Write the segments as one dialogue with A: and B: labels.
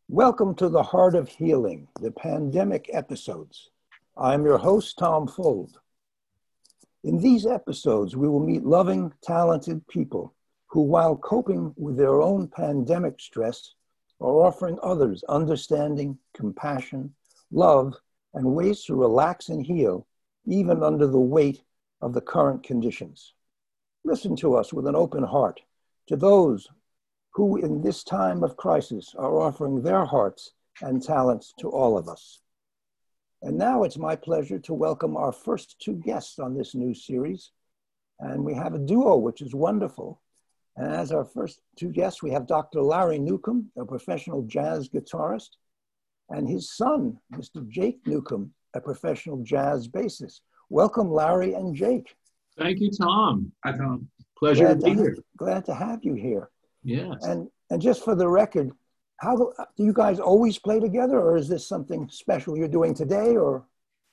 A: Welcome to the Heart of Healing, the pandemic episodes. I'm your host, Tom Fold. In these episodes, we will meet loving, talented people who, while coping with their own pandemic stress, are offering others understanding, compassion, love, and ways to relax and heal, even under the weight of the current conditions. Listen to us with an open heart, to those who in this time of crisis are offering their hearts and talents to all of us. And now it's my pleasure to welcome our first two guests on this new series. And we have a duo, which is wonderful. And as our first two guests, we have Dr. Larry Newcomb, a professional jazz guitarist, and his son, Mr. Jake Newcomb, a professional jazz bassist. Welcome, Larry and Jake.
B: Thank you, Tom. Hi, Tom. Pleasure to be here.
A: Glad to have you here.
B: Yes.
A: And just for the record, how do you guys always play together, or is this something special you're doing today? Or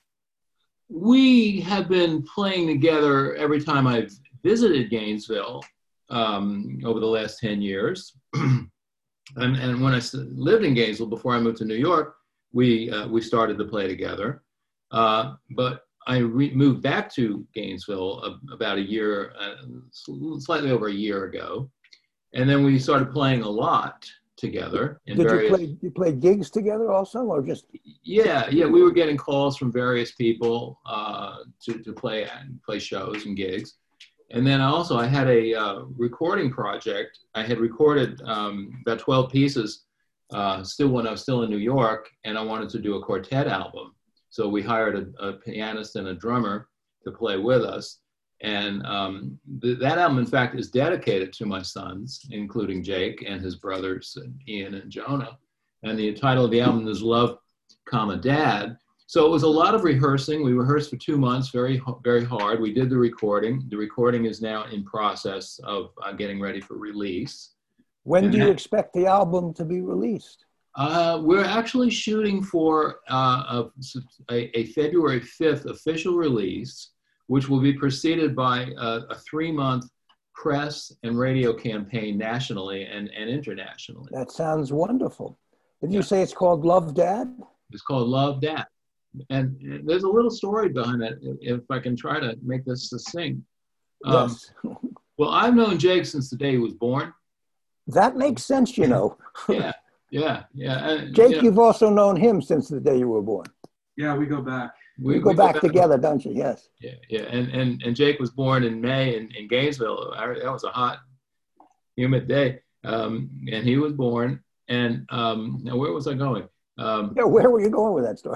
B: we have been playing together every time I've visited Gainesville over the last 10 years. and when I lived in Gainesville before I moved to New York, we started to play together. But I moved back to Gainesville about a year, slightly over a year ago. And then we started playing a lot together.
A: Did you play gigs together also, or just?
B: Yeah, we were getting calls from various people to play shows and gigs. And then I had a recording project. I had recorded about 12 pieces still when I was still in New York, and I wanted to do a quartet album. So we hired a pianist and a drummer to play with us. And that album, in fact, is dedicated to my sons, including Jake and his brothers, Ian and Jonah. And the title of the album is Love, Dad. So it was a lot of rehearsing. We rehearsed for 2 months, very, very hard. We did the recording. The recording is now in process of getting ready for release.
A: When do you expect the album to be released?
B: We're actually shooting for a February 5th official release, which will be preceded by a 3-month press and radio campaign nationally and internationally.
A: That sounds wonderful. Did you say it's called Love, Dad?
B: It's called Love, Dad. And there's a little story behind that, if I can try to make this succinct.
A: Yes.
B: Well, I've known Jake since the day he was born.
A: That makes sense, you know.
B: Yeah. And,
A: Jake, you've also known him since the day you were born.
C: Yeah, we go back.
A: We go back together, don't you? Yes.
B: Yeah. And Jake was born in May in Gainesville. That was a hot, humid day. And he was born. And now where was I going?
A: Where were you going with that story?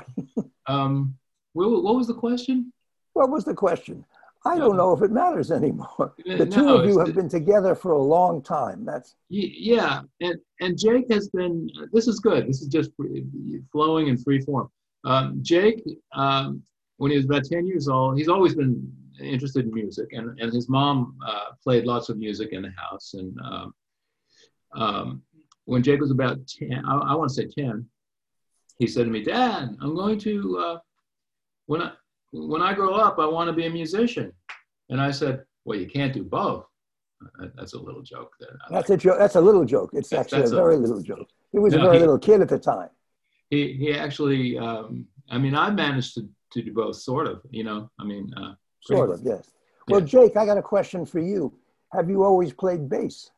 B: What was the question?
A: What was the question? I don't know if it matters anymore. The two of you have been together for a long time.
B: Yeah. And Jake has been, this is good. This is just flowing in free form. Jake, when he was about 10 years old, he's always been interested in music, and his mom played lots of music in the house. And when Jake was about 10, I want to say 10, he said to me, "Dad, I'm going to, when I grow up, I want to be a musician." And I said, "Well, you can't do both." That's a little joke.
A: That's a joke. That's a little joke. It's actually a very little joke. He was a very little kid at the time.
B: He actually, I managed to do both, sort of,
A: Sort of, yes. Well, Jake, I got a question for you. Have you always played bass?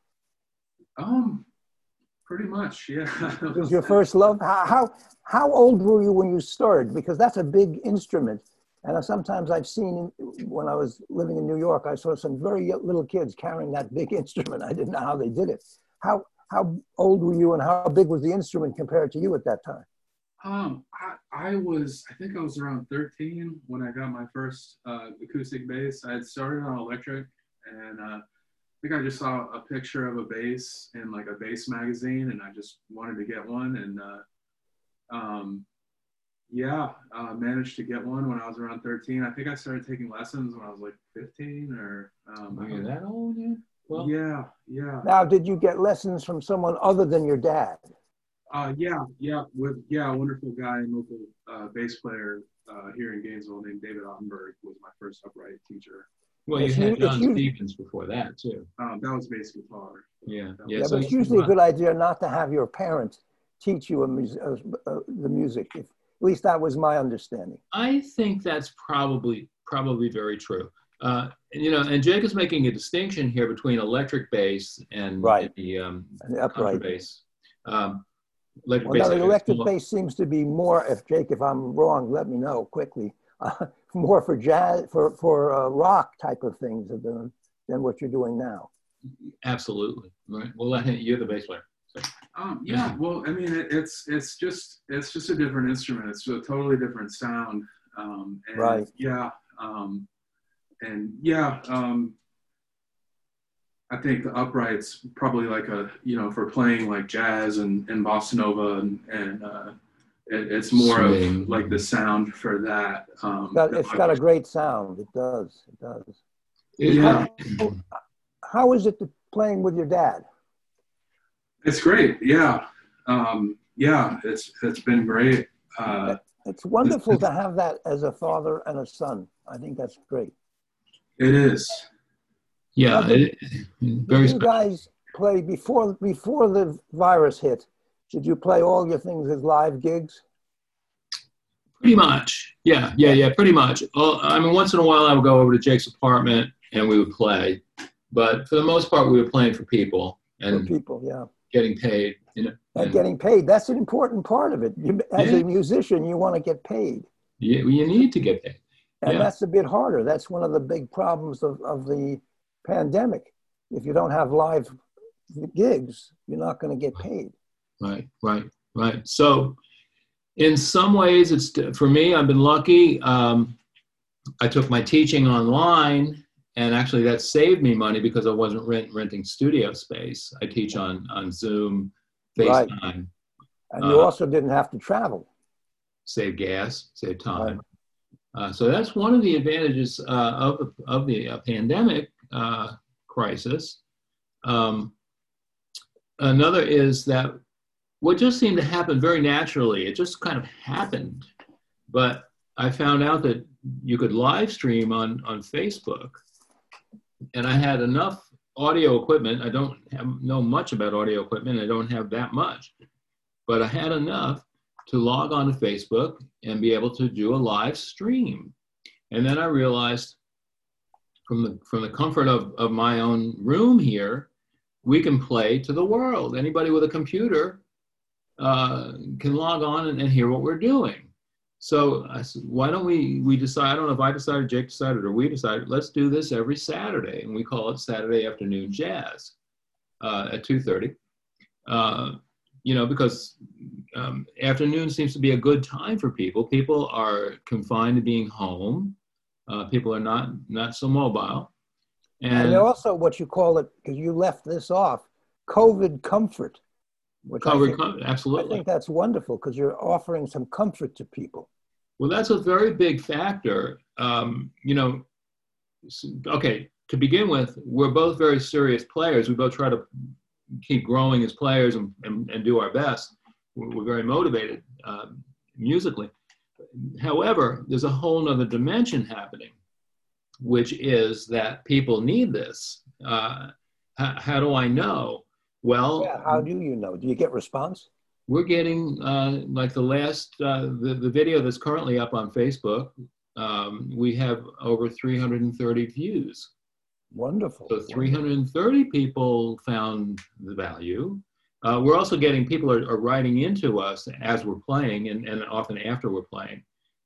C: Pretty much, yeah.
A: It was your first love? How old were you when you started? Because that's a big instrument. And sometimes I've seen, when I was living in New York, I saw some very little kids carrying that big instrument. I didn't know how they did it. How old were you, and how big was the instrument compared to you at that time?
C: I think I was around 13 when I got my first acoustic bass. I had started on electric, and I think I just saw a picture of a bass in like a bass magazine, and I just wanted to get one. And managed to get one when I was around 13. I think I started taking lessons when I was like 15 or.
B: Were you that old? Yeah.
C: Well, yeah.
A: Now, did you get lessons from someone other than your dad?
C: With a wonderful guy, local bass player here in Gainesville named David Ottenberg was my first upright teacher.
B: Well, you had John Stevens before that too.
C: That was bass guitar.
B: Yeah.
A: But it's usually a good idea not to have your parents teach you the music. At least that was my understanding.
B: I think that's probably very true. And Jake is making a distinction here between electric bass and the upright bass.
A: The electric bass seems to be more. If I'm wrong, let me know quickly. More for jazz, for rock type of things than what you're doing now.
B: Absolutely. Right. Well, you're the bass player. So.
C: Yeah. Well, I mean, it's just a different instrument. It's a totally different sound.
A: Right.
C: Yeah. I think the upright's probably like for playing like jazz and bossa nova and it's more of like the sound for that.
A: It's got a great sound. It does.
C: Yeah.
A: How is it playing with your dad?
C: It's great. Yeah. It's been great.
A: It's wonderful to have that as a father and a son. I think that's great.
C: It is.
B: Yeah.
A: Did you guys play before the virus hit? Did you play all your things as live gigs?
B: Pretty much. Yeah, pretty much. I mean, once in a while I would go over to Jake's apartment and we would play. But for the most part, we were playing for people. And
A: for people, yeah.
B: Getting paid.
A: And getting paid. That's an important part of it. As a musician, you want to get paid.
B: Yeah, you need to get paid.
A: And that's a bit harder. That's one of the big problems of the pandemic. If you don't have live gigs, you're not going to get paid.
B: Right. So in some ways, it's for me, I've been lucky. I took my teaching online, and actually that saved me money because I wasn't renting studio space. I teach on Zoom, FaceTime.
A: Right. And you also didn't have to travel.
B: Save gas, save time. Right. So that's one of the advantages of the pandemic crisis. Another is that what just seemed to happen very naturally, it just kind of happened. But I found out that you could live stream on Facebook. And I had enough audio equipment. I don't know much about audio equipment. I don't have that much. But I had enough to log on to Facebook and be able to do a live stream. And then I realized from the comfort of my own room here, we can play to the world. Anybody with a computer can log on and hear what we're doing. So I said, why don't we decide, I don't know if I decided, Jake decided, or we decided, let's do this every Saturday. And we call it Saturday Afternoon Jazz at 2:30. Because afternoon seems to be a good time for people. People are confined to being home. People are not so mobile.
A: And also what you call it, because you left this off, COVID comfort.
B: Absolutely.
A: I think that's wonderful because you're offering some comfort to people.
B: Well, that's a very big factor. Okay, to begin with, we're both very serious players. We both try to keep growing as players and do our best. We're very motivated musically. However, there's a whole nother dimension happening, which is that people need this. How do I know? Well,
A: how do you know? Do you get response?
B: We're getting like the last, the video that's currently up on Facebook, we have over 330 views.
A: Wonderful.
B: So 330 people found the value. We're also getting, people are writing into us as we're playing and often after we're playing,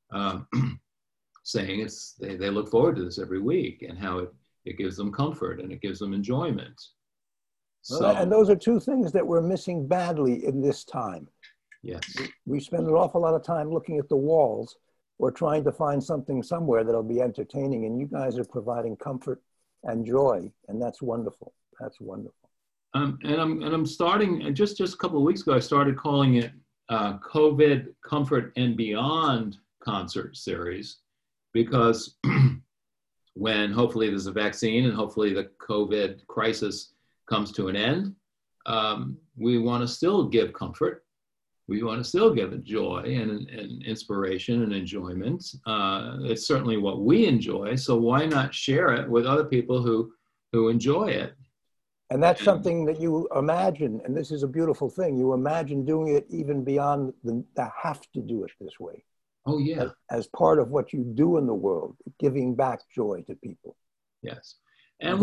B: saying they look forward to this every week and how it gives them comfort and it gives them enjoyment.
A: And those are two things that we're missing badly in this time.
B: Yes.
A: We spend an awful lot of time looking at the walls or trying to find something somewhere that'll be entertaining, and you guys are providing comfort and joy, and that's wonderful. That's wonderful.
B: And I'm starting, just a couple of weeks ago, I started calling it COVID Comfort and Beyond Concert Series, because when hopefully there's a vaccine and hopefully the COVID crisis comes to an end, we want to still give comfort. We want to still give it joy and inspiration and enjoyment. It's certainly what we enjoy, so why not share it with other people who enjoy it?
A: And that's something that you imagine, and this is a beautiful thing, you imagine doing it even beyond the have to do it this way.
B: Oh, yeah.
A: As part of what you do in the world, giving back joy to people.
B: Yes. And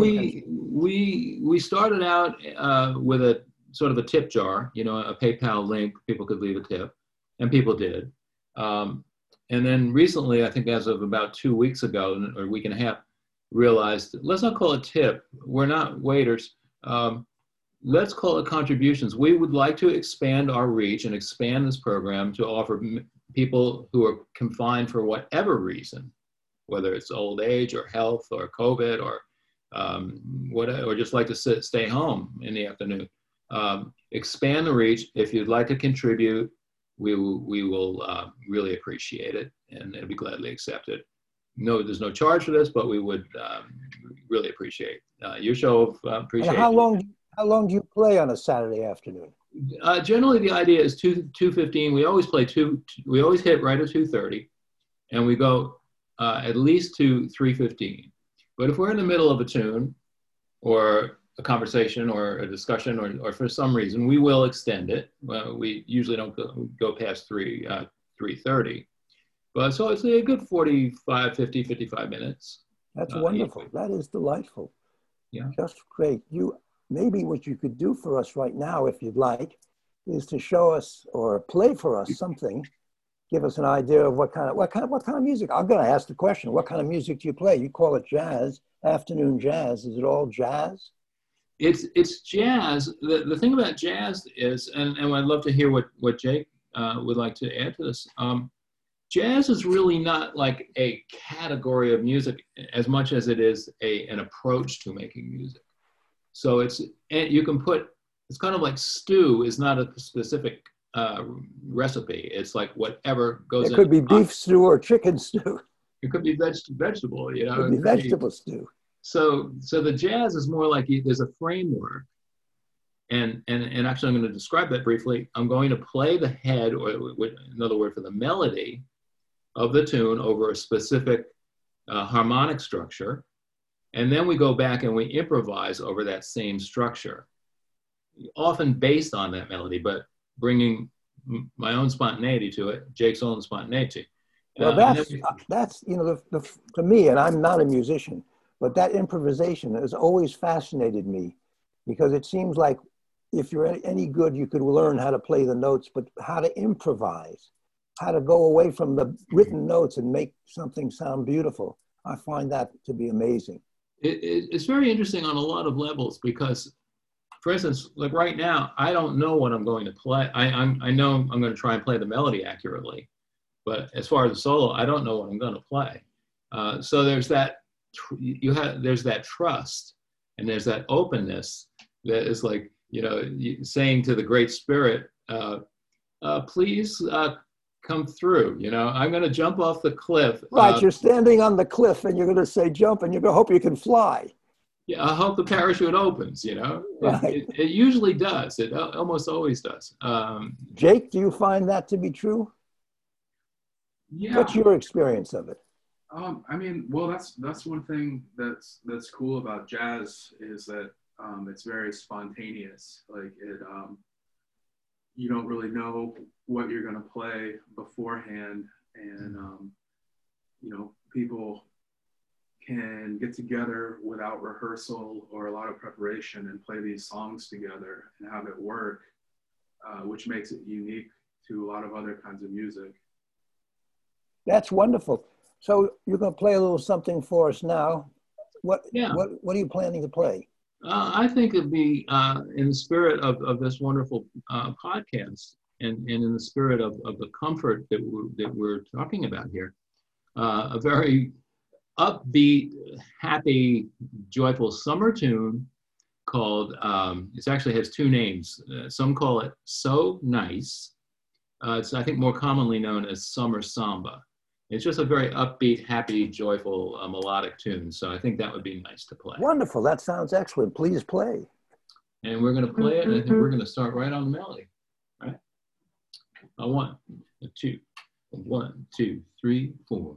B: we started out with a sort of a tip jar, you know, a PayPal link, people could leave a tip, and people did. And then recently, I think as of about 2 weeks ago, or a week and a half, realized, let's not call it tip. We're not waiters. Let's call it contributions. We would like to expand our reach and expand this program to offer people who are confined for whatever reason, whether it's old age or health or COVID or whatever, or just like to stay home in the afternoon. Expand the reach. If you'd like to contribute, we will really appreciate it, and it'll be gladly accepted. No, there's no charge for this, but we would really appreciate your show of appreciation.
A: How long do you play on a Saturday afternoon?
B: Generally, the idea is 2:15. We always play we always hit right at 2:30, and we go at least to 3:15. But if we're in the middle of a tune, or a conversation, or a discussion, or for some reason, we will extend it. We usually don't go past 3:30. But so it's a good 45, 50, 55 minutes.
A: That's wonderful. That is delightful.
B: Yeah.
A: Just great. Maybe what you could do for us right now, if you'd like, is to show us or play for us something. Give us an idea of what kind of music. I'm going to ask the question: what kind of music do you play? You call it jazz, afternoon jazz. Is it all jazz?
B: It's jazz. The thing about jazz is, and I'd love to hear what Jake would like to add to this. Jazz is really not like a category of music as much as it is an approach to making music. So it's kind of like stew is not a specific recipe. It's like whatever goes in.
A: It could be beef stew or chicken stew.
B: It could be vegetable, you know.
A: It could be vegetable stew.
B: So the jazz is more like there's a framework. And actually I'm going to describe that briefly. I'm going to play the head, or another word for the melody of the tune, over a specific harmonic structure. And then we go back and we improvise over that same structure, often based on that melody, but bringing my own spontaneity to it, Jake's own spontaneity.
A: Well, that's you know, to me, and I'm not a musician, but that improvisation has always fascinated me, because it seems like if you're any good, you could learn how to play the notes, but how to improvise, how to go away from the written notes and make something sound beautiful. I find that to be amazing.
B: It's very interesting on a lot of levels, because, for instance, like right now, I don't know what I'm going to play. I know I'm going to try and play the melody accurately, but as far as the solo, I don't know what I'm going to play. So there's that there's that trust, and there's that openness that is like, you know, saying to the Great Spirit, please come through, you know, I'm going to jump off the cliff.
A: Right, you're standing on the cliff and you're going to say jump, and you're going to hope you can fly.
B: Yeah, I hope the parachute opens, you know.
A: Right.
B: It usually does. It almost always does.
A: Jake, do you find that to be true?
C: Yeah.
A: What's your experience of it?
C: I mean, well, that's one thing that's cool about jazz, is that it's very spontaneous. Like you don't really know what you're going to play beforehand, and you know, people can get together without rehearsal or a lot of preparation and play these songs together and have it work, which makes it unique to a lot of other kinds of music.
A: That's wonderful. So you're going to play a little something for us now. What are you planning to play?
B: I think it'd be in the spirit of this wonderful podcast, and in the spirit of the comfort that we're talking about here, a very upbeat, happy, joyful summer tune called, it actually has two names. Some call it So Nice. It's, I think, more commonly known as Summer Samba. It's just a very upbeat, happy, joyful, melodic tune. So I think that would be nice to play.
A: Wonderful. That sounds excellent. Please play.
B: And we're going to play it, and I think we're going to start right on the melody. Right? A 1, a 2, a 1, 2, 3, 4.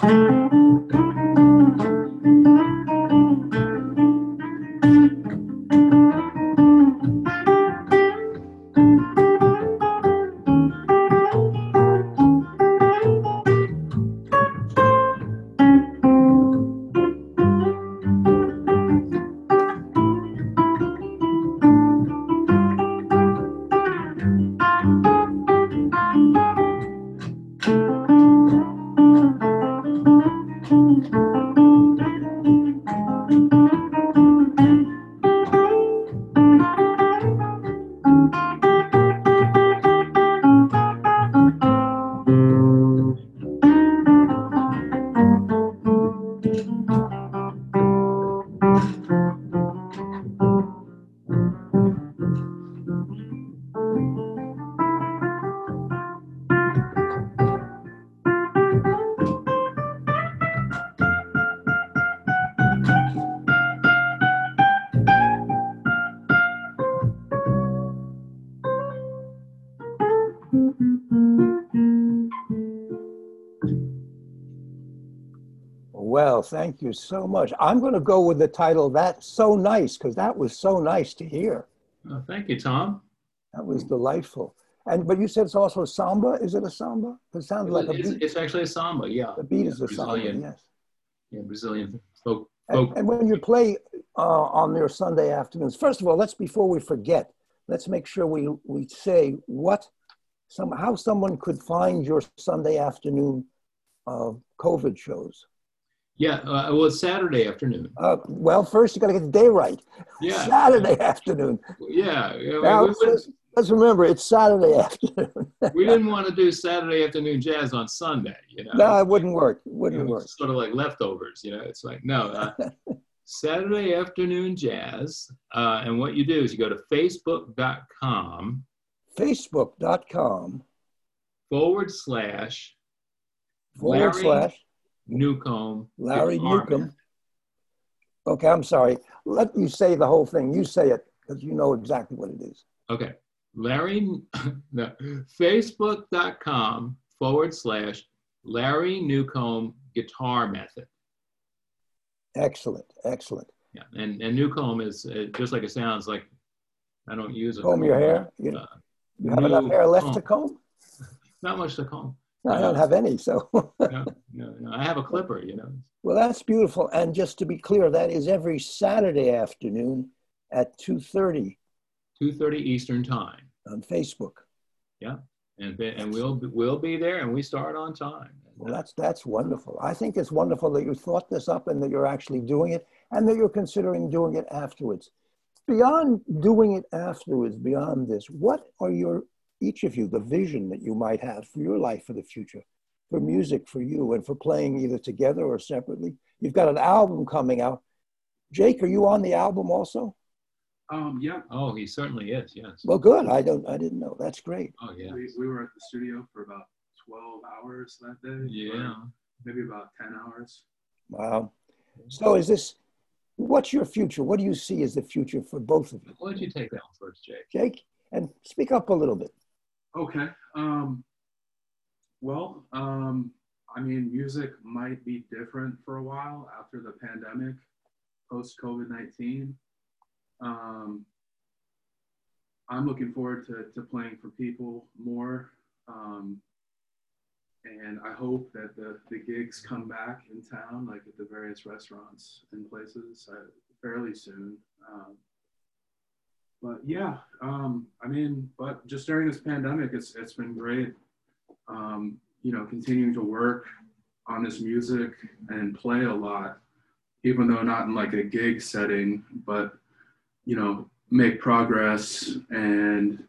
A: Well, thank you so much. I'm going to go with the title, That's So Nice, because that was so nice to hear.
B: Thank you, Tom.
A: That was delightful. But you said it's also samba. Is it a samba? It sounds like a beat.
B: It's actually a samba, yeah.
A: The beat is a
B: Brazilian,
A: samba, yes.
B: Yeah, Brazilian folk.
A: And when you play on your Sunday afternoons, first of all, before we forget, let's make sure we say how someone could find your Sunday afternoon COVID shows.
B: Yeah, well, it's Saturday afternoon.
A: Well, first you got to get the day right.
B: Yeah.
A: Saturday afternoon.
B: Yeah.
A: Now, let's remember, it's Saturday afternoon.
B: We didn't want to do Saturday afternoon jazz on Sunday, you know.
A: No, it wouldn't work. It wouldn't work.
B: Sort of like leftovers, you know. It's like, no, Saturday afternoon jazz. And what you do is you go to facebook.com.
A: Facebook.com.
B: /
A: Larry
B: Newcomb.
A: Larry Newcomb. Okay, I'm sorry. Let me say the whole thing. You say it because you know exactly what it is.
B: Okay. Facebook.com / Larry Newcomb Guitar Method.
A: Excellent. Excellent.
B: Yeah. And Newcomb is just like it sounds like. I don't use a
A: comb your hair. You have enough hair left to comb?
B: Not much to comb.
A: No, I don't have any, so.
B: no, I have a clipper, you know.
A: Well, that's beautiful. And just to be clear, that is every Saturday afternoon at 2:30.
B: 2:30 Eastern Time.
A: On Facebook.
B: Yeah, and we'll be there, and we start on time.
A: Well, that's wonderful. I think it's wonderful that you thought this up and that you're actually doing it, and that you're considering doing it afterwards. Beyond doing it afterwards, beyond this, what are each of you, the vision that you might have for your life for the future, for music for you, and for playing either together or separately? You've got an album coming out. Jake, are you on the album also?
C: Yeah.
B: Oh, he certainly is. Yes.
A: Well, good. I didn't know. That's great.
B: Oh, yeah.
C: We were at the studio for about 12 hours that day.
B: Yeah.
C: Maybe about 10 hours.
A: Wow. So what's your future? What do you see as the future for both of you?
B: Why don't you take that one first, Jake?
A: Jake, and speak up a little bit.
C: Okay. I mean, music might be different for a while after the pandemic, post-COVID-19. I'm looking forward to playing for people more. And I hope that the gigs come back in town, like at the various restaurants and places fairly soon. But yeah, but just during this pandemic, it's been great, continuing to work on this music and play a lot, even though not in like a gig setting, but, make progress and,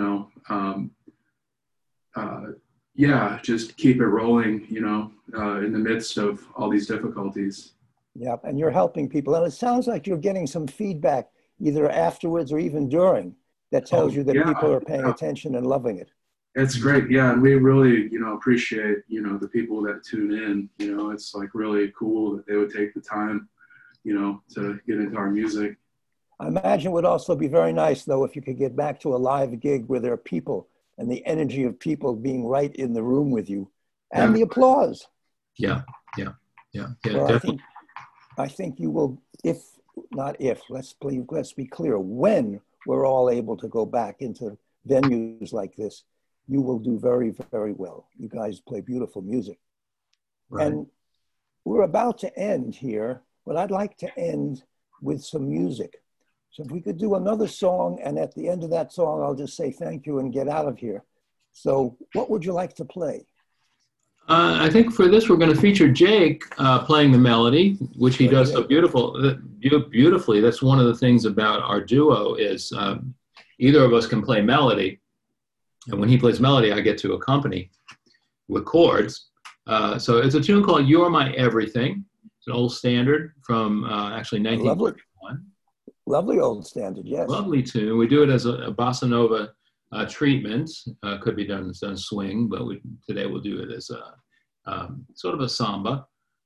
C: just keep it rolling, in the midst of all these difficulties.
A: Yeah, and you're helping people. And it sounds like you're getting some feedback either afterwards or even during that tells you that people are paying attention and loving it.
C: It's great. Yeah. And we really, appreciate, the people that tune in, it's like really cool that they would take the time, to get into our music.
A: I imagine it would also be very nice, though, if you could get back to a live gig where there are people and the energy of people being right in the room with you and the applause.
B: Yeah, yeah, yeah, yeah,
A: Well,
B: definitely.
A: I think you will, if not if, let's be clear, when we're all able to go back into venues like this, you will do very, very well. You guys play beautiful music.
B: Right.
A: And we're about to end here, but I'd like to end with some music. So if we could do another song, and at the end of that song, I'll just say thank you and get out of here. So what would you like to play?
B: I think for this, we're going to feature Jake playing the melody, which he does so beautifully. That's one of the things about our duo is either of us can play melody. And when he plays melody, I get to accompany with chords. So it's a tune called You're My Everything. It's an old standard from actually 1941.
A: Lovely old standard, yes.
B: Lovely tune. We do it as a bossa nova treatment. Could be done swing, but today we'll do it as a sort of a samba.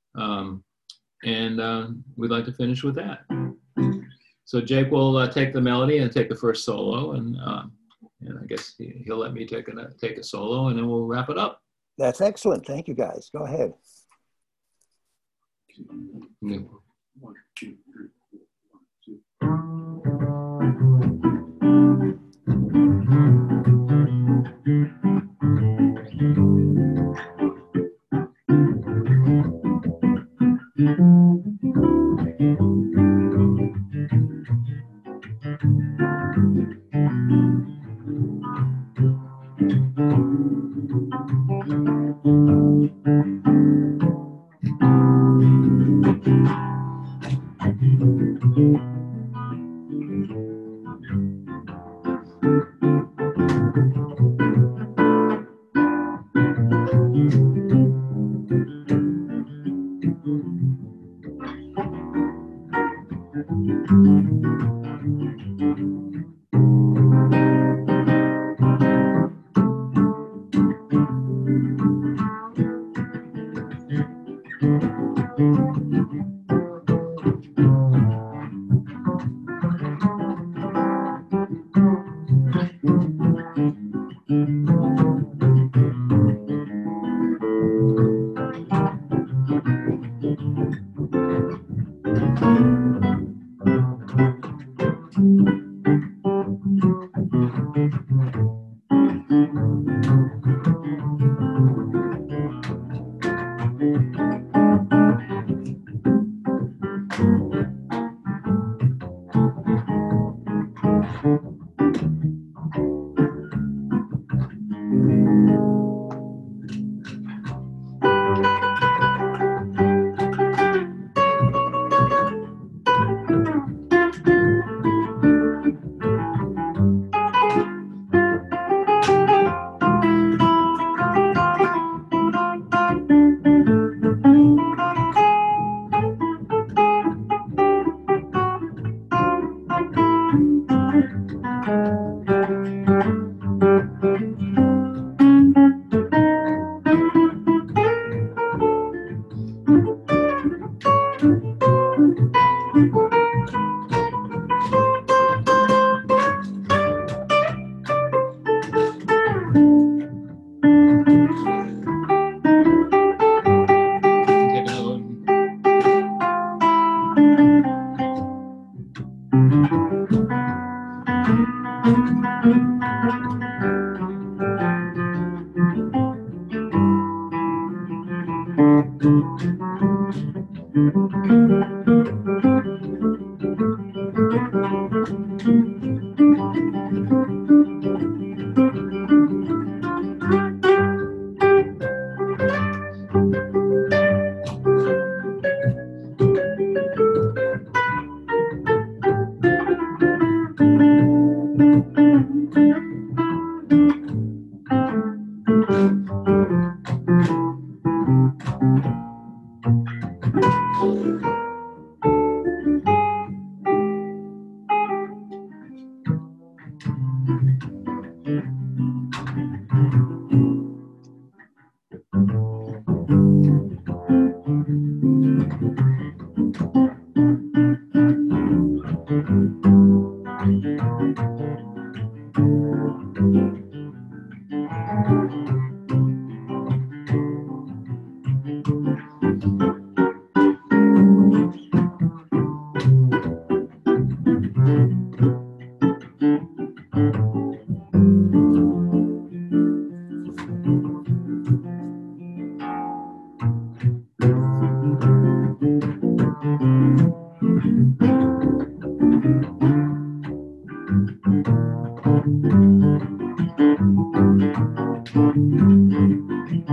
B: And we'd like to finish with that. So Jake will take the melody and take the first solo, and I guess he'll let me take a solo, and then we'll wrap it up.
A: That's excellent. Thank you, guys. Go ahead.
C: 1, 2, 3,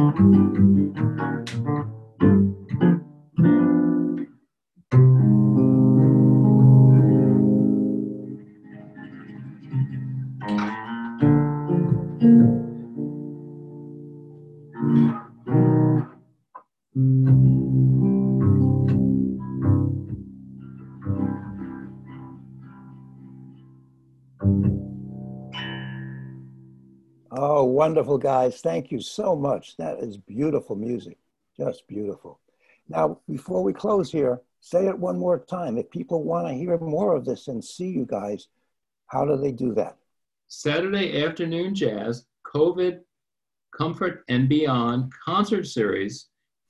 A: Oh, wonderful, guys. Thank you so much. That is beautiful music. Just beautiful. Now, before we close here, say it one more time. If people want to hear more of this and see you guys, how do they do that?
B: Saturday Afternoon Jazz, COVID, Comfort and Beyond concert series,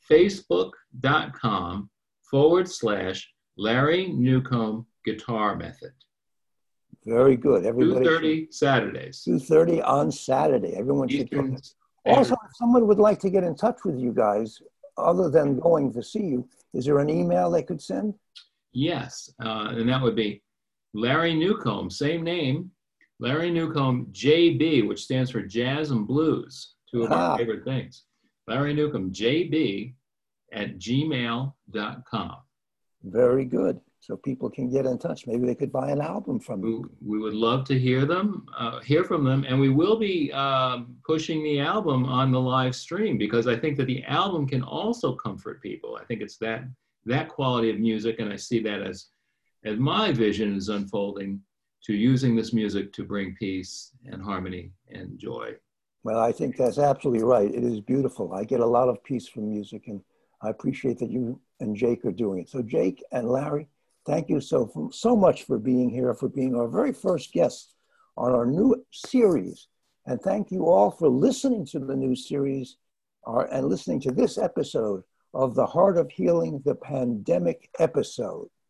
B: facebook.com/Larry Newcomb Guitar Method.
A: Very good. Everybody
B: 2:30 Saturdays.
A: 2:30 on Saturday. Everyone should come. Also, if someone would like to get in touch with you guys, other than going to see you, is there an email they could send?
B: Yes, and that would be Larry Newcomb, same name, Larry Newcomb JB, which stands for Jazz and Blues, two of our favorite things. Larry Newcomb JB at gmail.com.
A: Very good. So people can get in touch. Maybe they could buy an album from you.
B: We would love to hear from them, and we will be pushing the album on the live stream, because I think that the album can also comfort people. I think it's that quality of music, and I see that as my vision is unfolding, to using this music to bring peace and harmony and joy.
A: Well, I think that's absolutely right. It is beautiful. I get a lot of peace from music, and I appreciate that you and Jake are doing it. So Jake and Larry, thank you so much for being here, for being our very first guests on our new series. And thank you all for listening to the new series and listening to this episode of The Heart of Healing, the Pandemic episode.